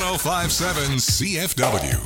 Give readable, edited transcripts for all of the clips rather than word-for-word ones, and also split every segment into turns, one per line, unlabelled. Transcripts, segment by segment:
1057 CFW.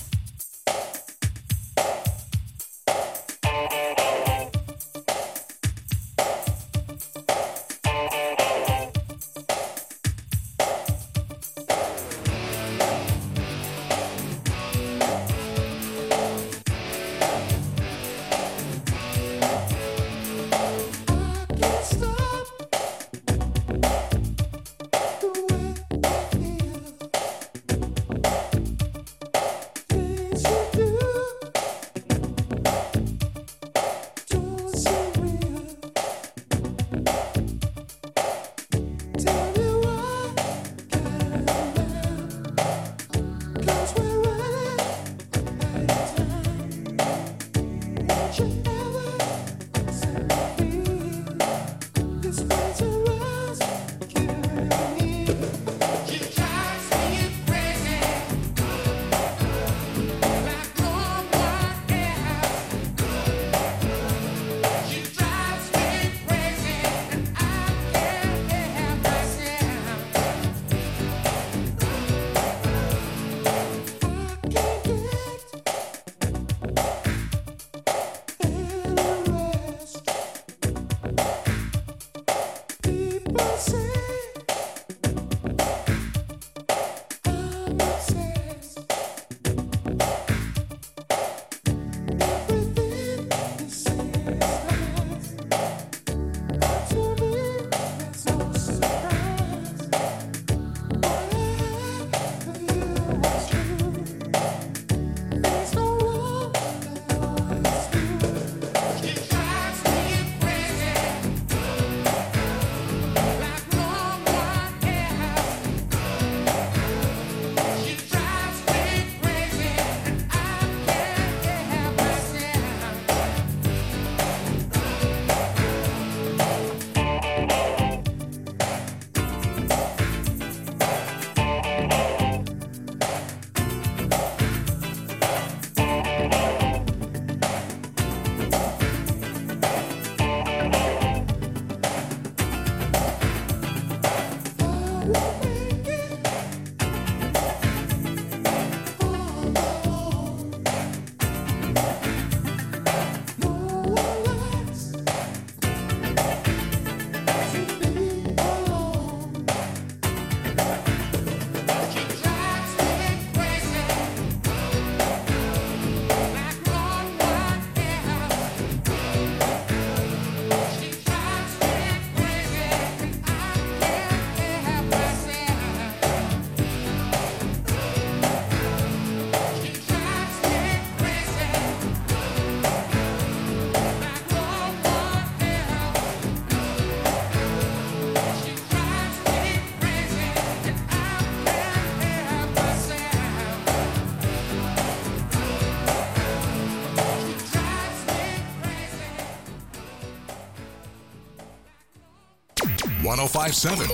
#1057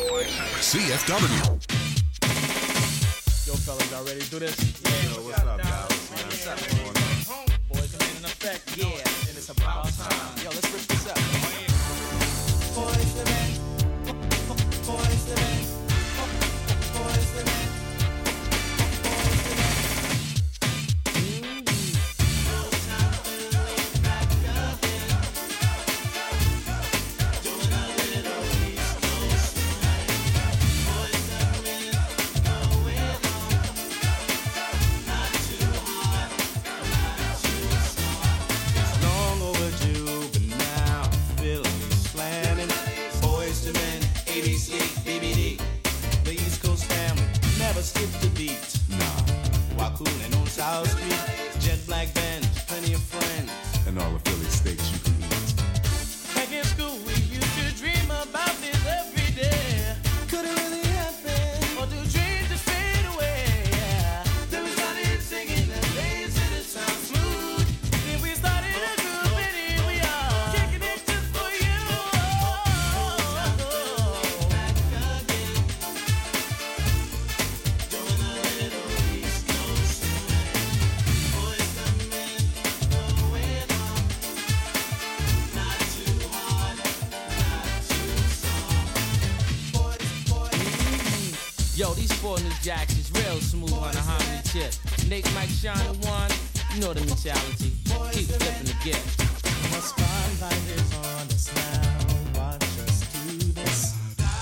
CFW.
Yo, fellas, y'all ready to do this?
Yo, what's up, guys?
What's up? Boys are in effect. Yeah, and it's about time. Yo, let's rip this up. Boys the men. Boys the men. Boys the men.
Skip the beat, nah. While cooling on South Street, jet black band, plenty of friends,
And all the Philly steaks you can eat.
back in school, we used to dream about this every day. Could it really happen? Or do dreams just fade away? Then we started singing and dancing, it sounds smooth. Then we started a group and here we are, kicking it just for you. Back again, doing a little East Coast swing. Boys come in, going on, not too hard, not too soft. Boys.
Yo, these foreigners jacks is real
real smooth on a harmony tip. Nate, Mike, Sean, and Juan, you know the mentality. Keep flipping the gift.
The spotlight is on us now. Watch us do this.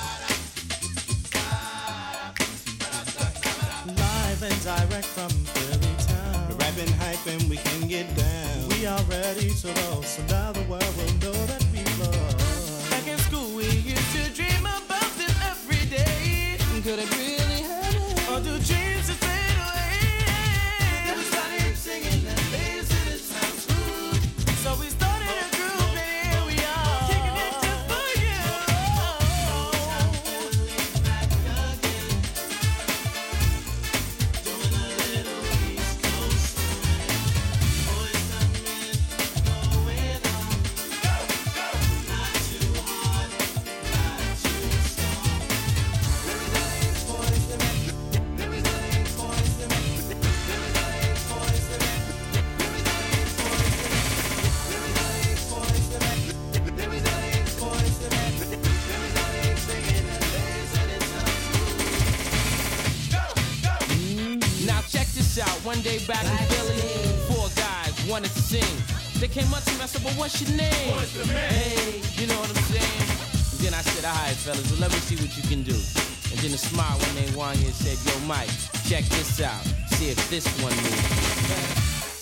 Live and direct from Philly town.
We're rapping hype and we can get down.
We are ready to roll, so now the world will know that we love.
Back in school, we used to dream about this every day. Could it really happen? Or do dreams just fade away? Then we started singing that bass in the sound smooth. So we started a group and here we are, kicking it just for you. Back again, doing a little East Coast swing. Boys come in, going on. Not too hard, not too soft. Everybody's boys to men. Everybody's boys to men. Everybody's boys to men. Everybody's boys to men. Everybody's boys to men. Everybody's singing the bass and it sounds smooth. Now check this out. One day back in Philly, 4 guys wanted to sing. They came up to me, I said, "Well, what's your name?" Hey, you know what I'm saying? And then I said, "All right, fellas, well, let me see what you can do." And then a smart one named Wanya said, "Yo, Mike, check this out. See if this one moves."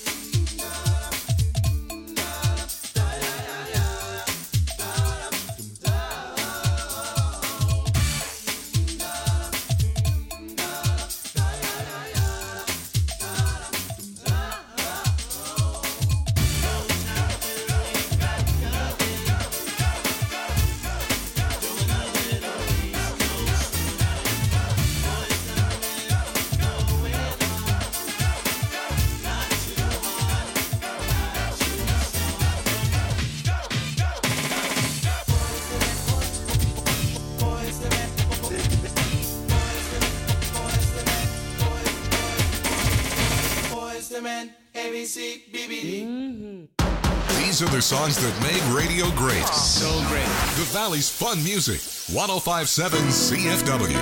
These are the songs that made radio great.
So great.
The Valley's fun music. 1057 CFW.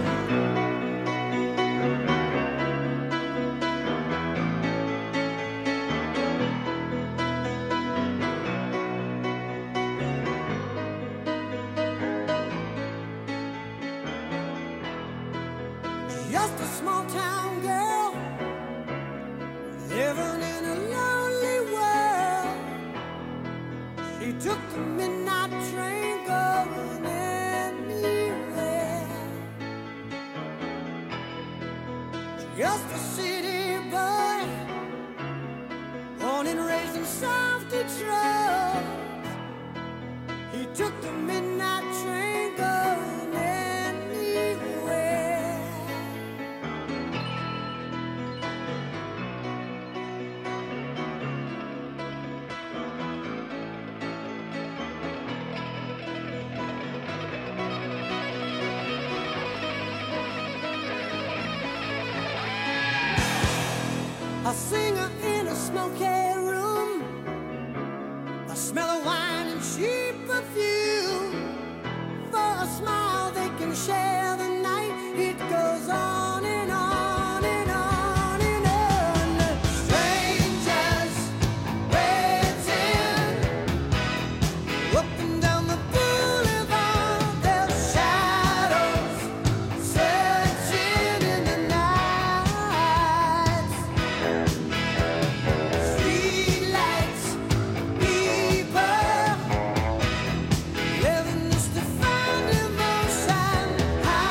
Just a small town girl living in a lonely world. She took the midnight train going anywhere. Just a city boy, born and raised in South Detroit. He took the midnight train going anywhere. A singer in a smoky room, a smell of wine and cheap perfume. For a smile they can share the night. It goes on and on and on and on. Strangers waiting up and down the boulevard. Their shadows searching in the night. Streetlights, people living just to find emotion. High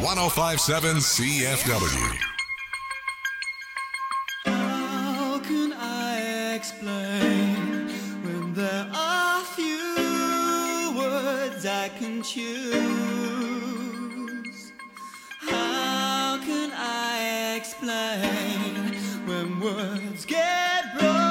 1057 CFW.
How can I explain when there are few words I can choose? How can I explain when words get broken?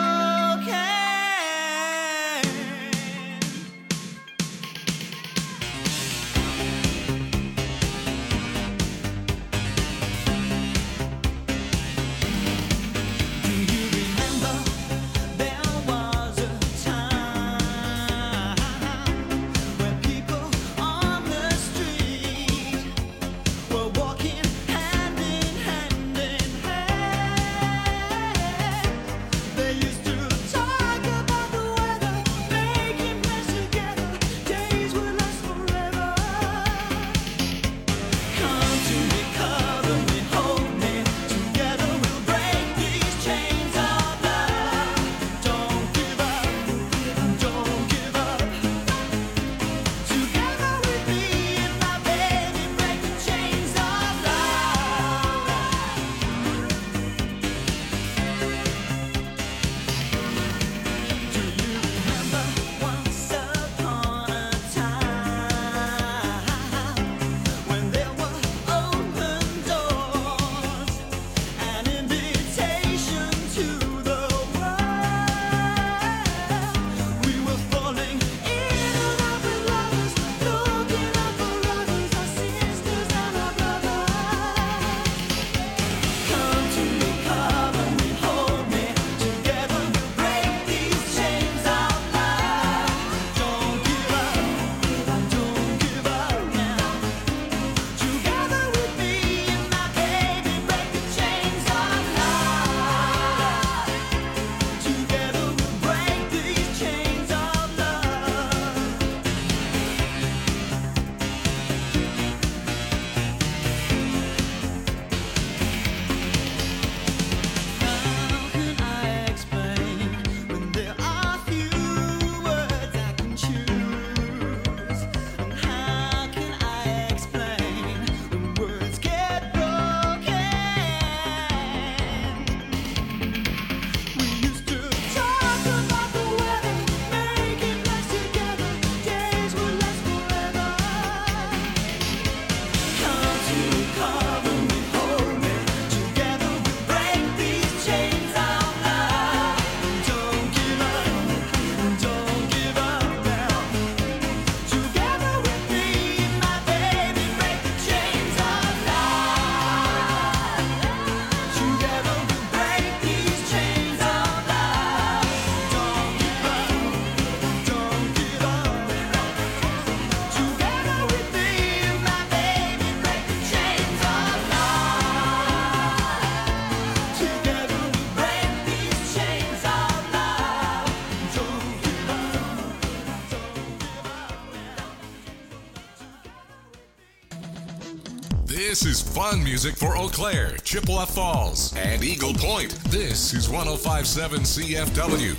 This is fun music for Eau Claire, Chippewa Falls, and Eagle Point. This is 1057 CFW.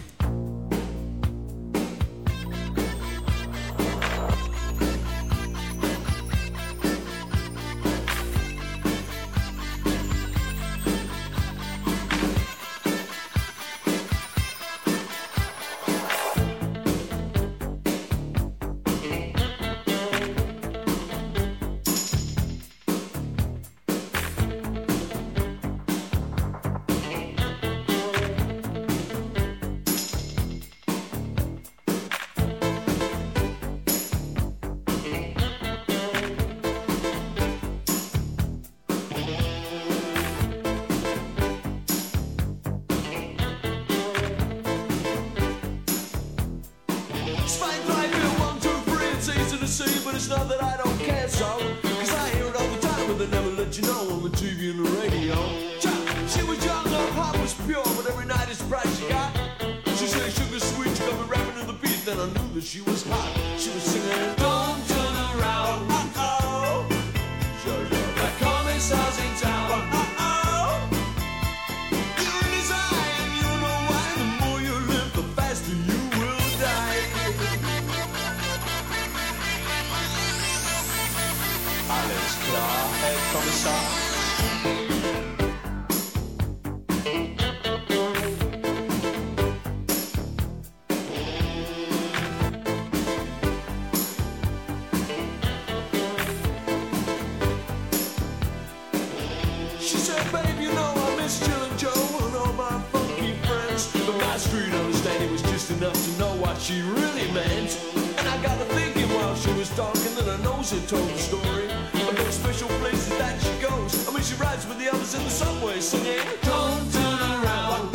But it's not that I don't care, so cause I hear it all the time, but they never let you know on the TV and the radio. She was young, her heart was pure, but every night it's bright she got. She said sugar sweet, she got me rapping to the beat, then I knew that she was hot. She was singing, don't turn around, uh-oh. That commissar's in town, uh-oh. You're in his eye, and you know why. The more you live, the faster you will die. I Alles klar, Herr Kommissar? She said, babe, you know I miss Chillin' Joe and all my funky friends. But my street understanding was just enough to know what she really meant. And I got to thinking while she was talking that her nose had told the story of those special places that she goes. I mean, she rides with the others in the subway singing, don't turn around.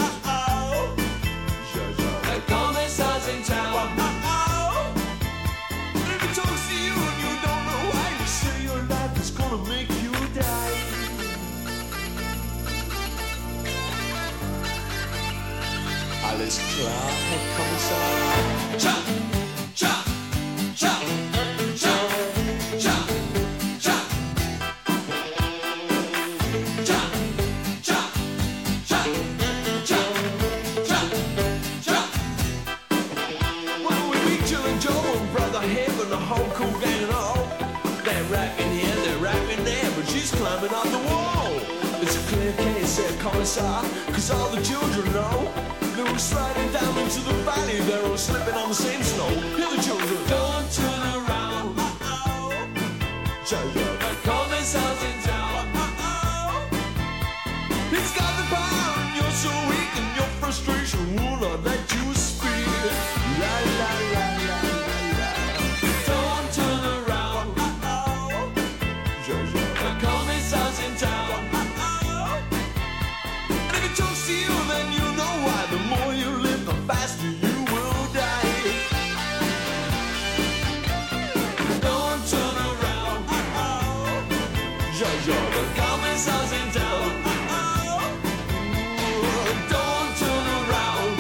The commissar's in town. And if he talks to you and you don't know why, you say your life is gonna make you die. Alles klar, Herr Kommissar? Cha, cha, cha, cha, cha, cha. Cha, cha, cha, cha, cha, cha. Well, we meet Chillin' Joe and Brother Hib and the whole cool gang and all. They're rapping here, they're rapping there, but she's climbing on the wall. It's a clear case, Herr Kommissar, 'cause all the children know. They were sliding down into the valley, they were slipping on the same snow. Hear the children, don't turn around. The commissar's in town. He's got the power and you're so weak and your frustration will not let you speak. La la la la la la. Don't turn around. The commissar's in town. And if he talks to you, then you know why. The more you live, the faster you will die. Don't turn around. The commissar's in town. Don't turn around.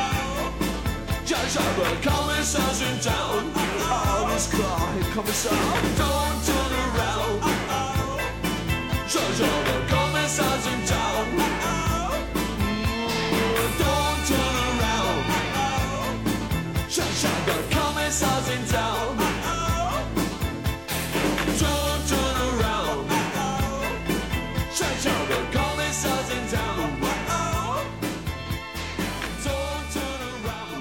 The commissar's in town. Alles klar, Herr Kommissar. Don't turn around. The commissar's in town. Don't turn around. The commissar's in town. Don't turn around. The commissar's in town. Don't turn around.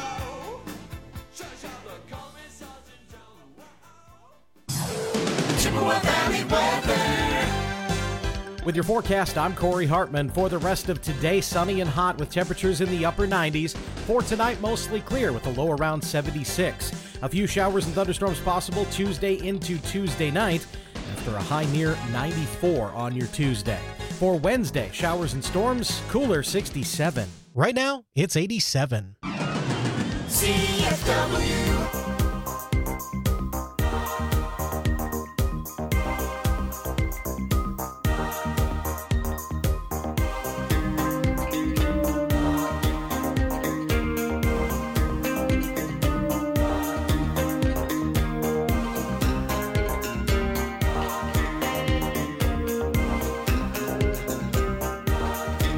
The commissar's in town.
Chippewa Valley weather.
With your forecast, I'm Corey Hartman. For the rest of today, sunny and hot with temperatures in the upper 90s. For tonight, mostly clear with a low around 76. A few showers and thunderstorms possible Tuesday into Tuesday night after a high near 94 on your Tuesday. For Wednesday, showers and storms, cooler 67. Right now, it's 87.
CFW.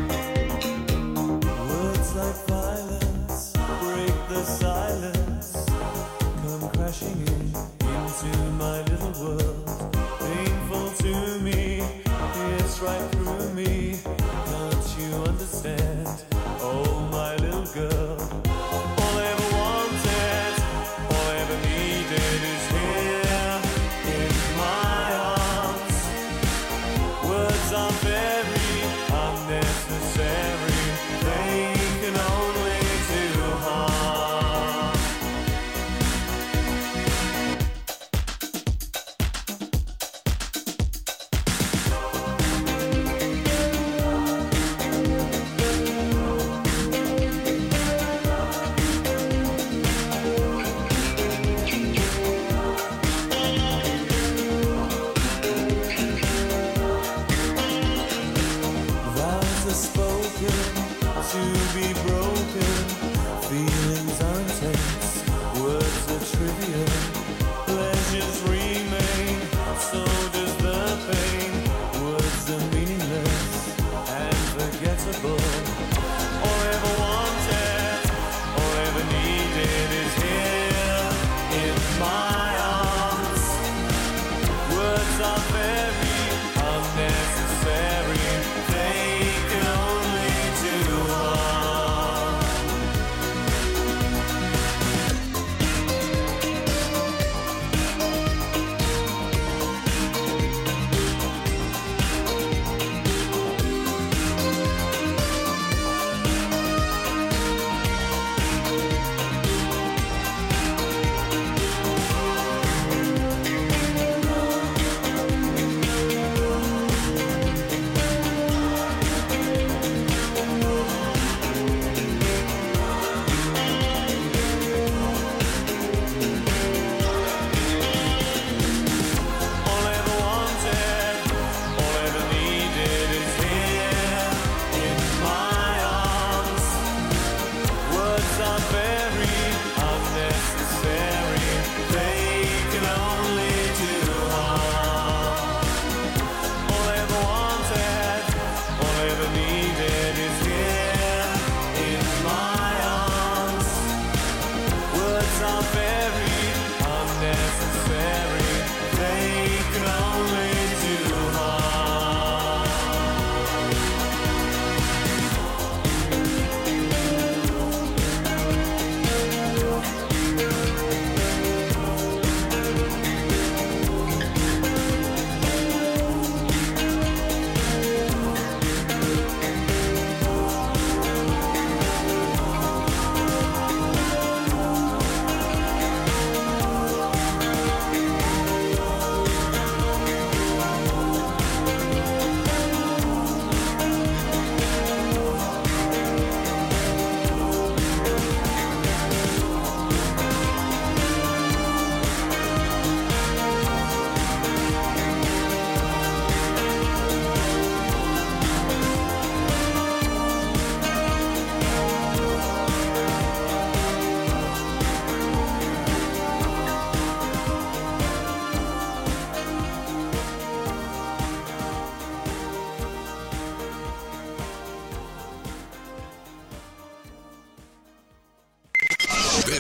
Words like violence break the silence.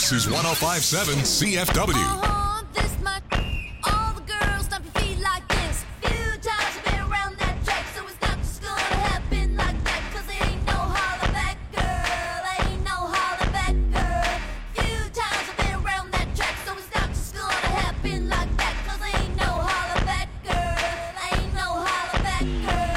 This is 105.7 CFW.
This much. All the girls stomp your feet like this. Few times I've been around that track, so it's not just gonna happen like that. 'Cause there ain't no holler back, girl. Ain't no holler back, girl. Few times I've been around that track, so it's not just gonna happen like that. 'Cause there ain't no holler back, girl. Ain't no holler back, girl.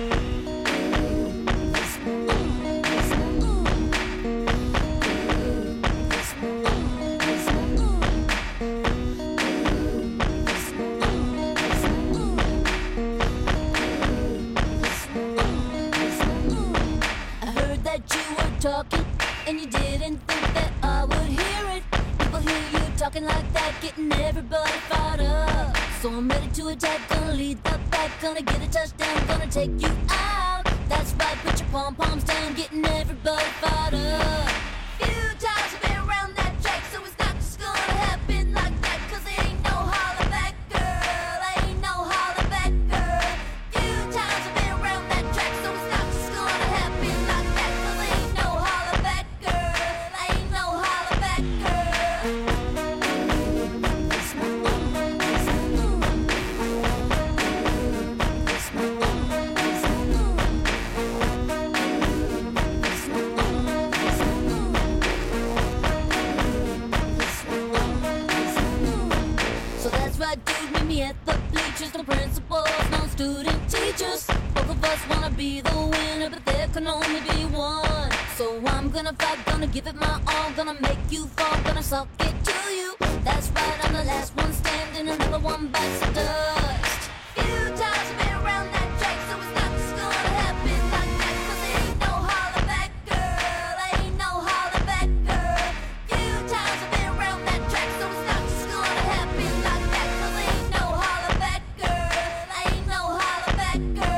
Talking, and you didn't think that I would hear it. People hear you talking like that, getting everybody fired up. So I'm ready to attack, gonna lead the pack, gonna get a touchdown, gonna take you out. That's right, put your pom-poms down, getting everybody fired up. Few times I've been around that track, so it's not just gonna happen like that. 'Cause there ain't no holler back, girl. Ain't no holler back, girl. Few times I've been around that track, so it's not just gonna happen like that. 'Cause there ain't no holler back, girl. Ain't no holler back, girl. So that's right, dude, meet me at the bleachers. No principals, no student teachers. Both of us wanna be the winner, but there can only be one. So I'm gonna fight, gonna give it my all, gonna make you fall, gonna suck it to you. That's right, I'm the last one standing, another one bites the dust. Few times I've been around that track, so it's not just gonna happen like that. 'Cause there ain't no holler back, girl. Ain't no holler back, girl. Few times I've been around that track, so it's not just gonna happen like that. 'Cause there ain't no holler back, girl. Ain't no holler back, girl.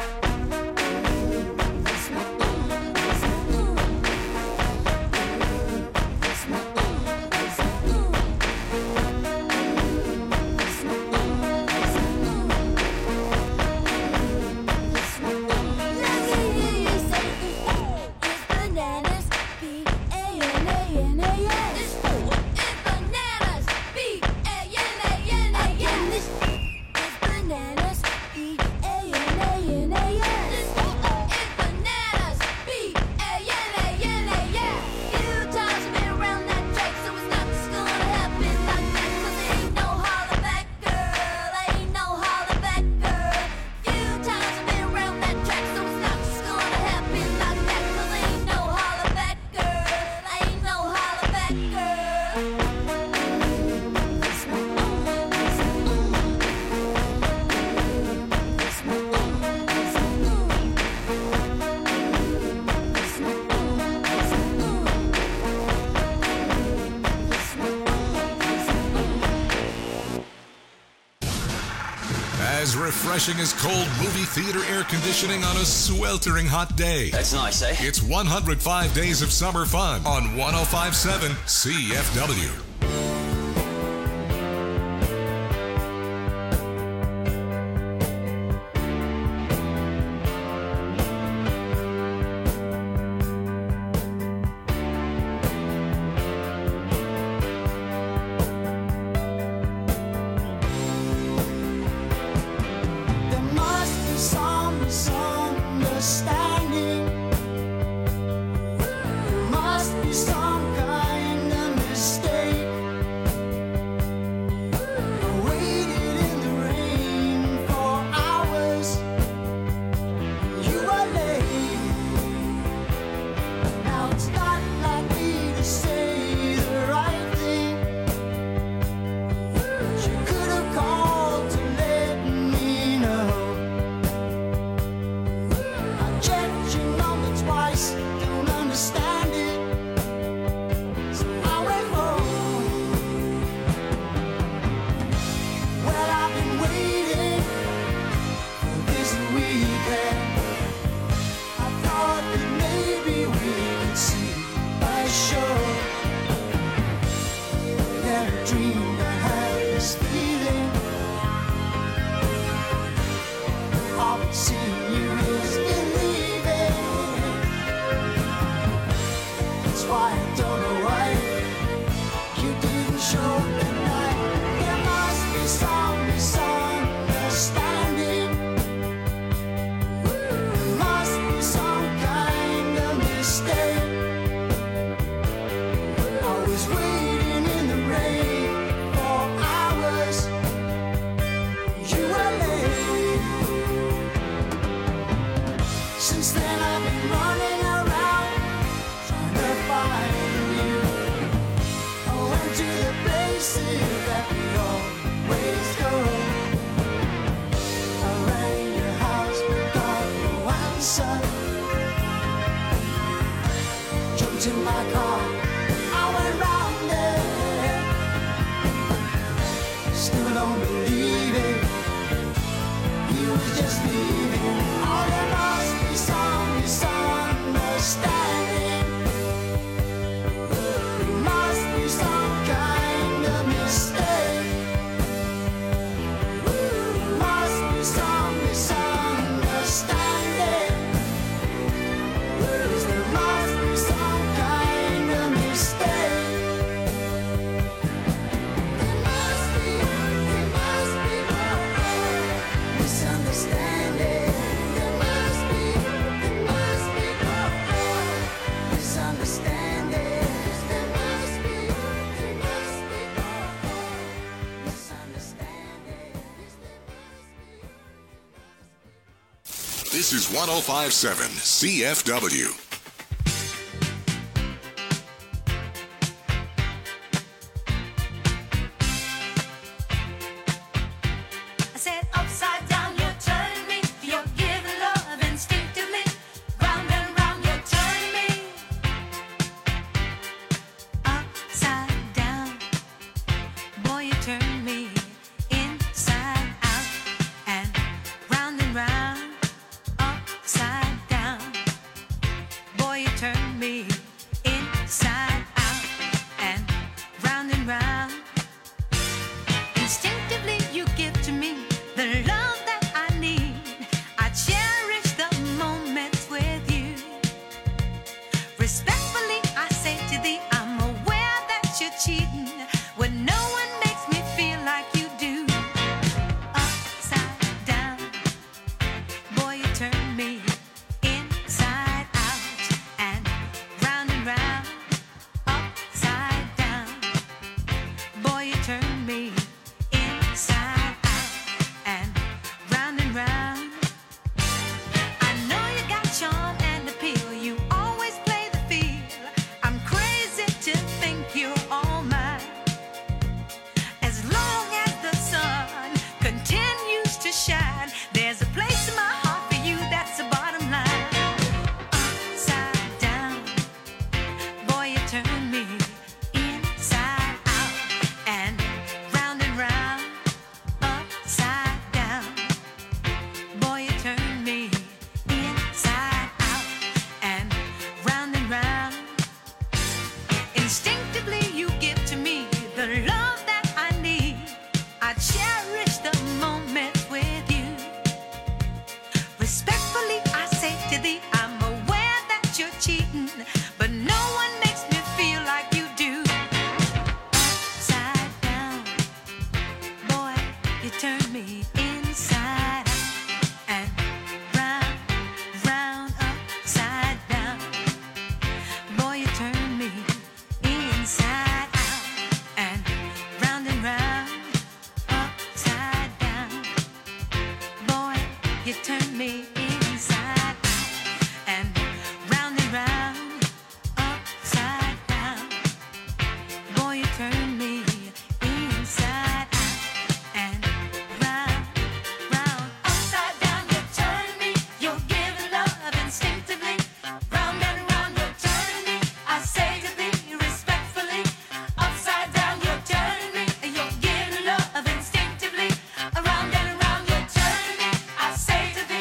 As refreshing as cold movie theater air conditioning on a sweltering hot day.
That's nice, eh?
It's 105 days of summer fun on 105.7 CFW.
There must be some misunderstanding. There must be some kind of mistake.
This is 105.7 CFW.
Say to the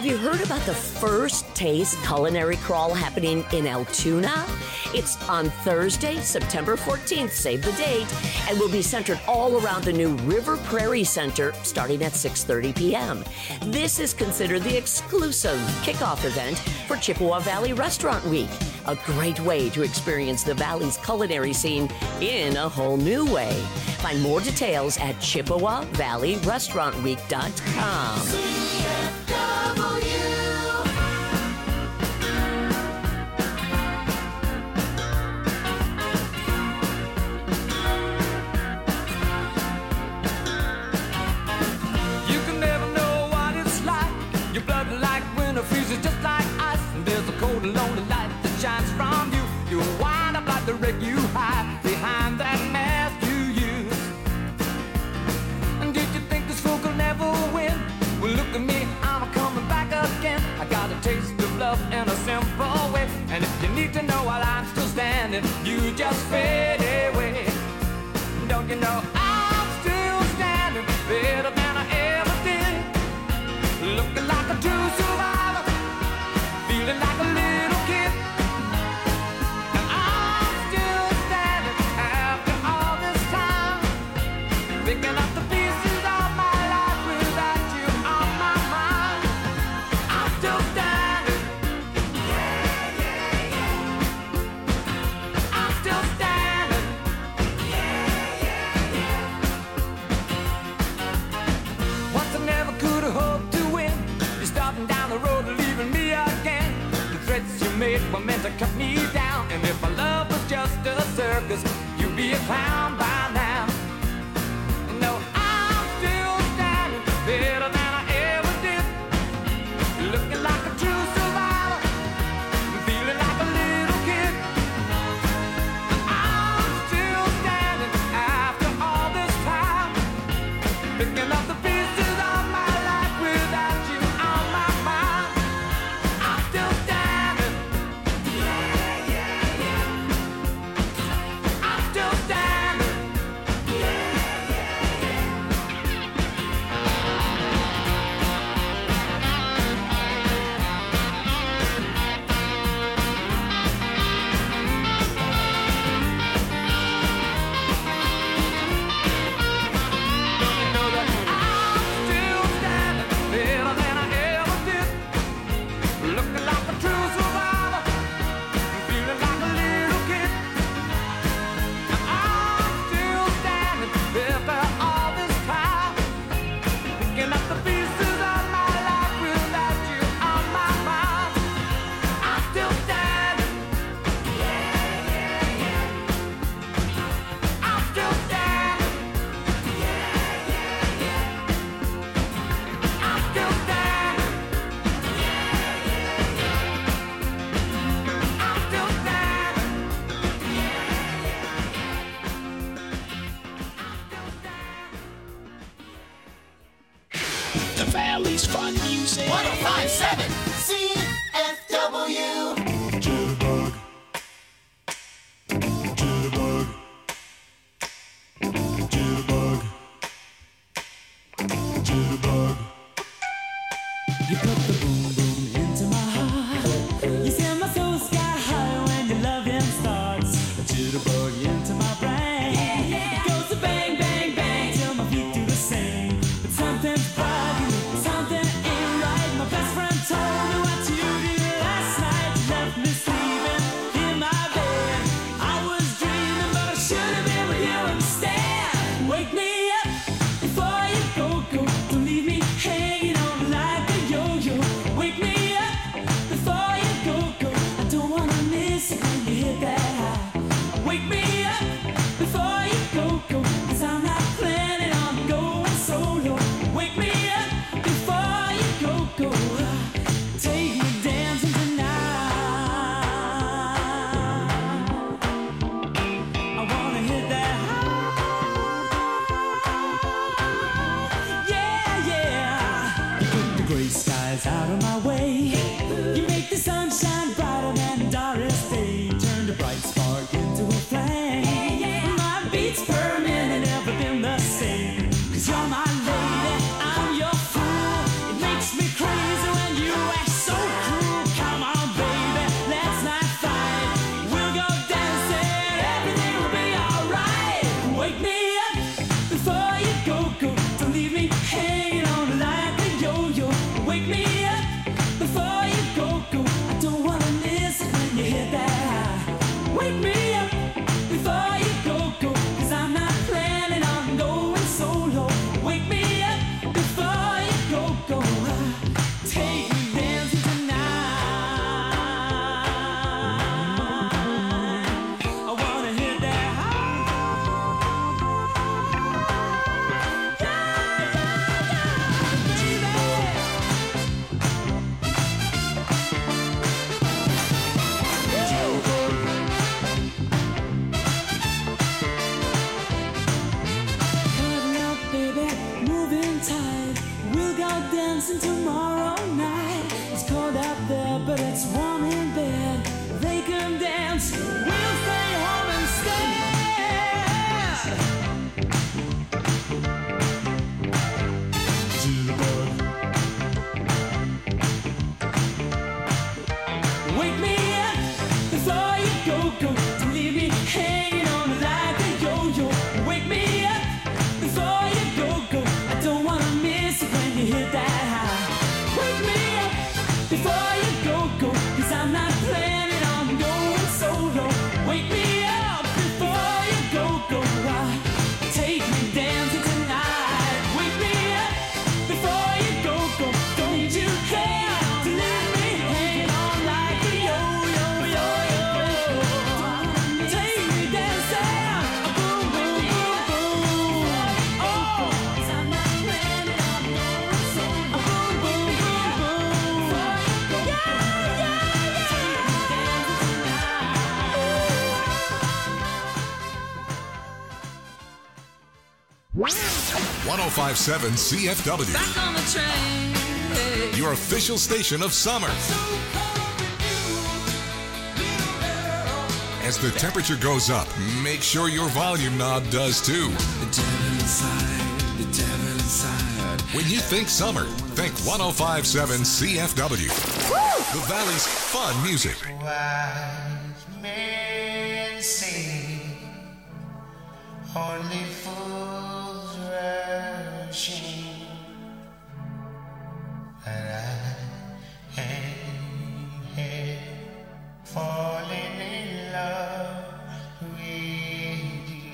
Have you heard about the First Taste Culinary Crawl happening in Altoona? It's on Thursday, September 14th, save the date, and will be centered all around the new River Prairie Center starting at 6:30 p.m. This is considered the exclusive kickoff event for Chippewa Valley Restaurant Week, a great way to experience the Valley's culinary scene in a whole new way. Find more details at ChippewaValleyRestaurantWeek.com.
You can never know what it's like. Your blood like winter freezes just like ice. And there's a cold and lonely light that shines from you. You wind up like the wreck you hide behind that mask you use. And did you think this fool could never win? Well, look at me, I'm coming back again. I got a taste of love in a simple way. And if you need to know while I'm still standing, you just fade away. Don't you know I'm still standing better than I ever did? Looking like a true survivor, feeling like a little kid. And I'm still standing after all this time, picking up the pieces of my life without you on my mind. I'm still standing. Yeah, yeah, yeah. I'm still standing. Yeah, yeah, yeah. Once I never could have hoped to win. You're starting down the road and leaving me again. The threats you made were meant to cut me down. And if my love was just a circus, you'd be a clown by now. No, I'm still standing better than I ever did. Looking like a true survivor, feeling like a little kid. I'm still standing after all this time, picking up the pieces of my life without you on my mind. I'm still standing. Yeah, yeah, yeah. I'm still standing. Yeah, yeah, yeah. Don't you know that I'm still standing better than I ever did? Looking like a true survivor, feeling like a little kid. I'm still standing after all this time, picking up the pieces of my life without you on my mind. I'm still standing. Yeah, yeah, yeah. I'm still standing. Yeah, yeah, yeah. I'm still standing. I'm still standing.
The Valley's fun music.
1057 CFW.
Jitterbug. Jitterbug. Jitterbug. Jitterbug.
You put the boom boom into my heart. You send my soul sky high when your loving starts. A jitterbug into my brain. It goes to bang bang bang till my feet do the same. But something's bugging, something ain't right. My best friend told me what you did last night. You left me sleeping in my bed. I was dreaming, but I should have been with you instead. Wake me up before you go. Don't leave me hanging on like a yo-yo. Wake me up before you go. I don't wanna miss it when you hit that high. Wake me up before you go. 'Cause I'm not planning on going solo. Wake me up before you go. Take me dancing tonight. I wanna hit that high. Yeah, yeah. You put the gray skies out of my way. You make the sunshine brighter than the darkest day. Turn the bright spark into a flame. My beats per minute never been the same. 'Cause you're my lady, I'm your fool. It makes me crazy when you cold out there, but it's warm in bed. They can dance, we'll stay home instead. Wake me up before you go. Don't leave me hanging on like a yo-yo. Wake me up before you go. I don't wanna miss it when you hit that high. Wake me up before you go, 'cause I'm not planning on going solo. Wake me up before you go. Take me dancing tonight. Wake me up before you go. Don't you care to leave me hanging on like a yo-yo. Take me dancing, boom, boom, boom, boom. Oh, 'cause I'm not planning on going solo. Boom, boom, boom, boom. Yeah. Take me dancing tonight.
1057 CFW.
Back on the train.
Your official station of summer. As the temperature goes up, make sure your volume knob does too.
The devil inside.
When you think summer, think 1057 CFW. The Valley's fun music.
Wise men say only fools rushing, and I ain't falling in love with you.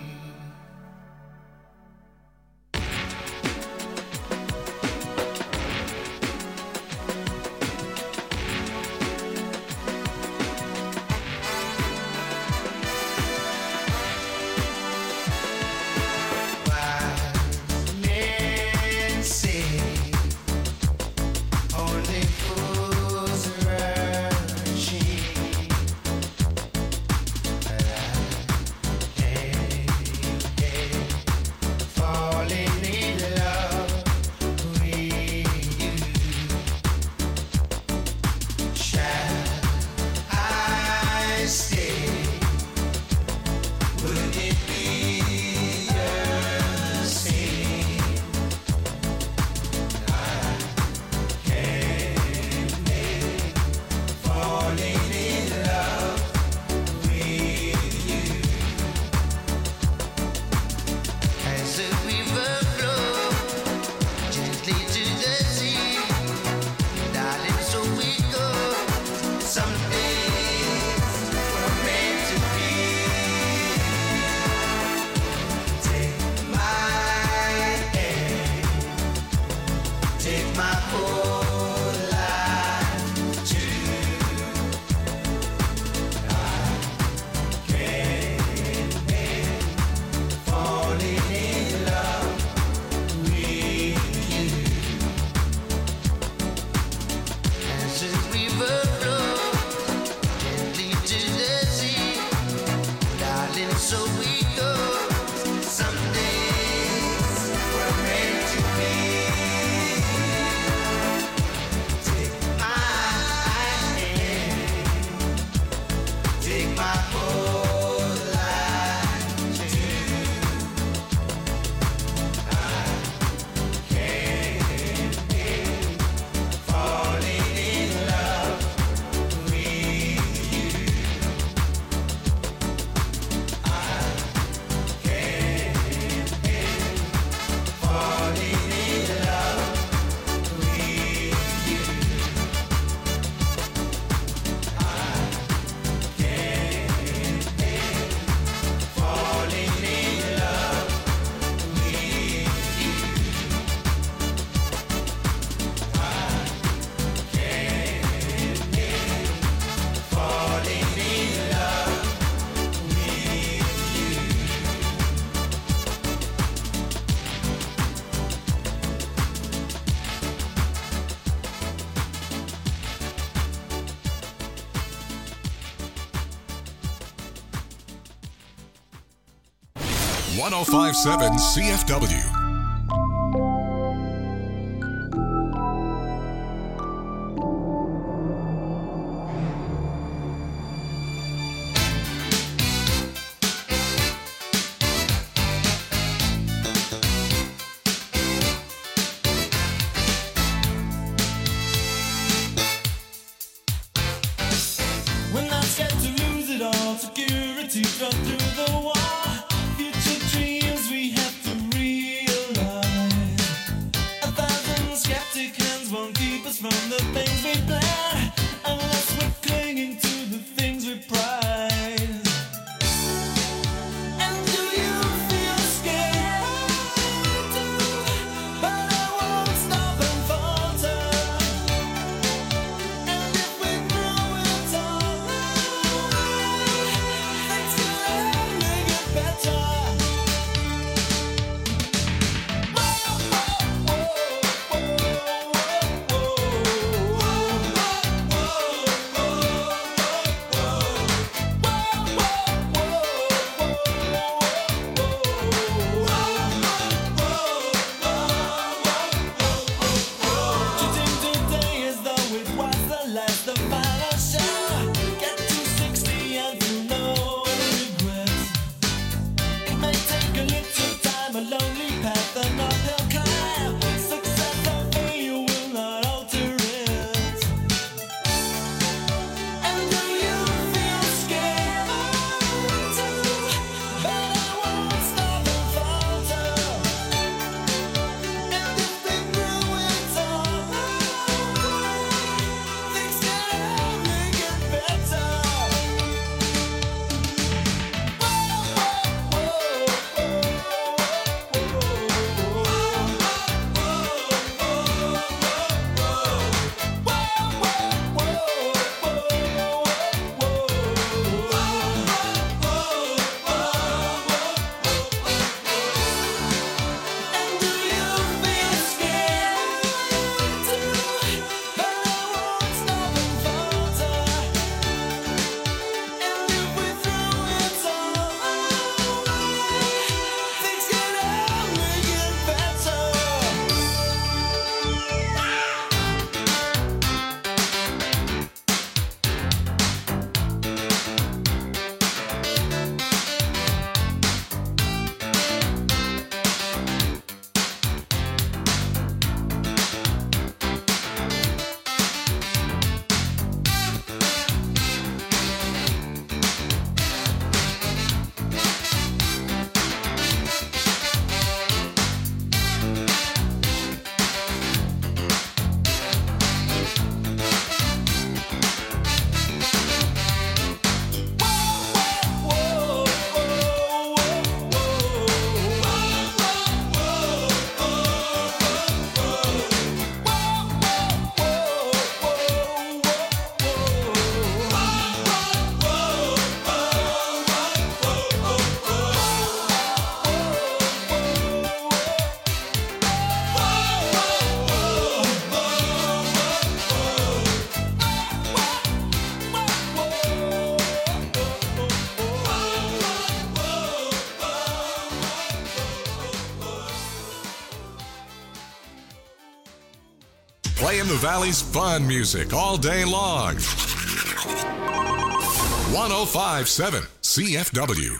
.1057 CFW.
security drunk through the wall. Future dreams we have to realize. 1,000 skeptic hands won't keep us from the things we plan, unless we're clinging to the things we prize. And do you feel scared? But I won't stop and falter. And if we throw it all, things will only get better. Treating today as though it was the last, the final show. Get to 60 and feel no regrets. It may take a little time, a lonely path, an uphill climb. Success or failure will not alter it. And do you feel scared? But I won't stop and falter. And if we throw it all, things can only get better. And do you feel scared? But I won't stop and falter. And if we throw it all, things can only get better.
Playing the Valley's fun music all day long. 105.7 CFW.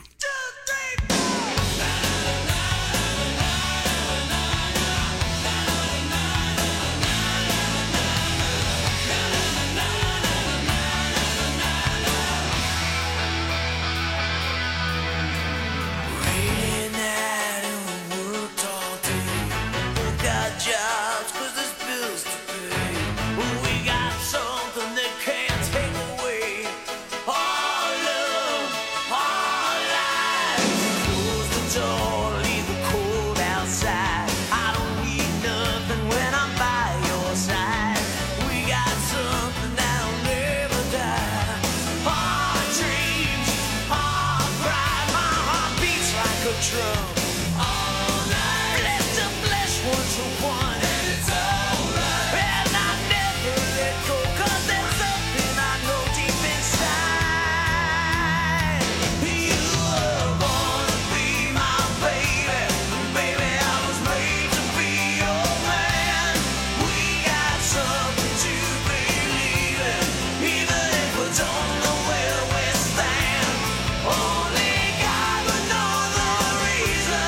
Raining out and we worked all day. Both got jobs 'cause there's bills to pay. We got something that can't take away our love, our life. Close the door, leave the cold outside. I don't need nothing when I'm by your side. We got something that'll never die. Our dreams, our pride. My heart beats like a drum. All night, flesh to flesh, one to one. And it's alright. And I never let go 'cause there's something I know deep inside. You were born to be my baby. Baby, I was made to be your man. We got something to believe in, even if we don't know where we stand. Only God would know the reason.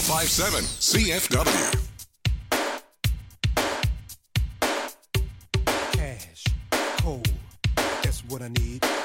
1057 CFW.
Cash, cold, that's what I need.